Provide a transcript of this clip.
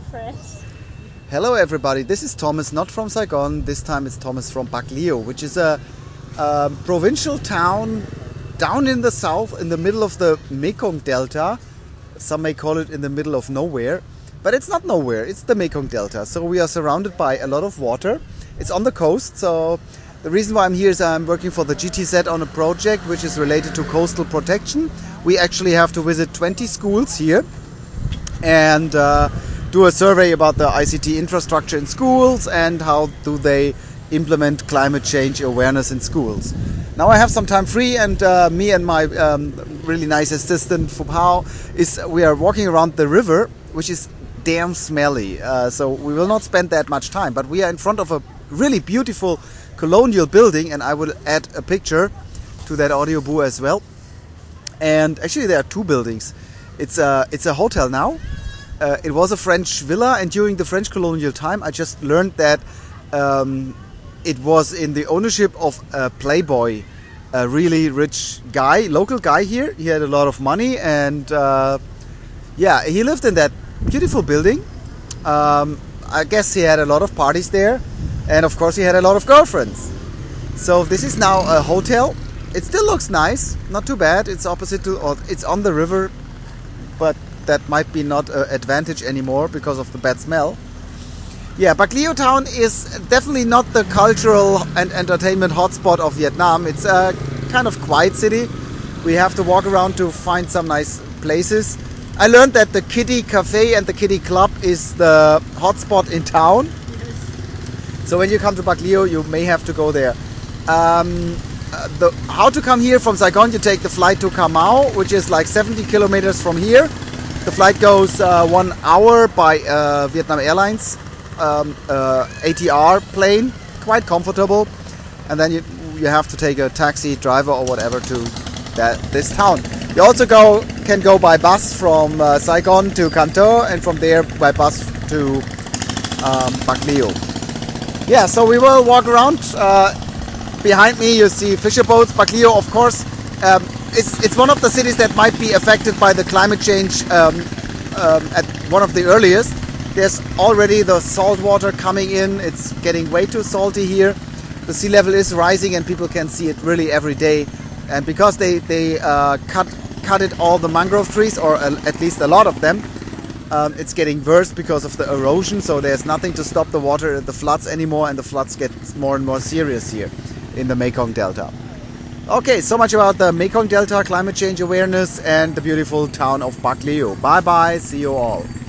friend. Hello everybody, this is Thomas, not from Saigon. This time it's Thomas from Bac Leo, which is a provincial town down in the south, in the middle of the Mekong Delta. Some may call it in the middle of nowhere, but it's not nowhere, it's the Mekong Delta. So we are surrounded by a lot of water. It's on the coast, so the reason why I'm here is I'm working for the GTZ on a project which is related to coastal protection. We actually have to visit 20 schools here and do a survey about the ICT infrastructure in schools and how do they implement climate change awareness in schools. Now I have some time free, and me and my really nice assistant Phu Phao we are walking around the river, which is damn smelly. So we will not spend that much time, but we are in front of a really beautiful colonial building, and I will add a picture to that audio boo as well. And actually there are two buildings. It's a hotel now. It was a French villa, and during the French colonial time I just learned that it was in the ownership of a playboy, a really rich guy, local guy here. He had a lot of money, and yeah, he lived in that beautiful building. I guess he had a lot of parties there, and of course he had a lot of girlfriends. So this is now a hotel. It still looks nice, not too bad. It's opposite to, or it's on the river, but that might be not an advantage anymore because of the bad smell. Yeah, Bac Leo town is definitely not the cultural and entertainment hotspot of Vietnam. It's a kind of quiet city. We have to walk around to find some nice places. I learned that the Kitty Cafe and the Kitty Club is the hotspot in town. So when you come to Bac Leo, you may have to go there. How to come here from Saigon? You take the flight to Ca Mau, which is like 70 kilometers from here. The flight goes 1 hour by Vietnam Airlines ATR plane, quite comfortable, and then you have to take a taxi driver or whatever to this town. You also can go by bus from Saigon to Can Tho, and from there by bus to Bac Leo. Yeah, so we will walk around. Behind me you see fisher boats. Bac Leo, of course, it's one of the cities that might be affected by the climate change at one of the earliest. There's already the salt water coming in. It's getting way too salty here. The sea level is rising, and people can see it really every day. And because they cut it all the mangrove trees, or at least a lot of them, it's getting worse because of the erosion. So there's nothing to stop the water, the floods anymore, and the floods get more and more serious here in the Mekong Delta. Okay, so much about the Mekong Delta climate change awareness and the beautiful town of Bac Leo. Bye bye, see you all.